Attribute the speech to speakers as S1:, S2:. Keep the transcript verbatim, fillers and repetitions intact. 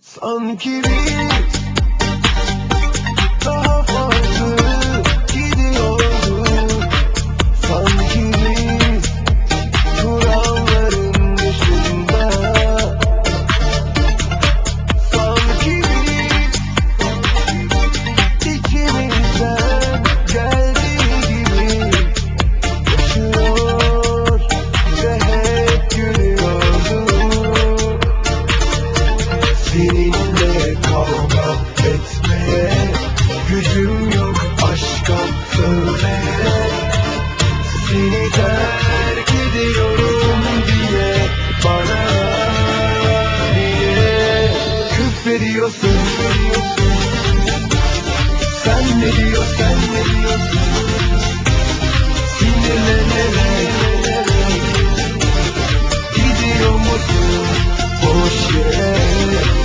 S1: Sanki biz daha farklı gidiyorduk. Sanki biz kuralların dışında. Sanki biz içimizden geldiği gibi yaşıyor ve hep gülüyorduk. Seninle kavga etmeye gücüm yok, aşka söylemeye. Seni terk ediyorum diye bana niye küfrediyorsun? Sen ne diyorsun, sen ne diyorsun? Sinirlenerek gidiyor musun boş yere?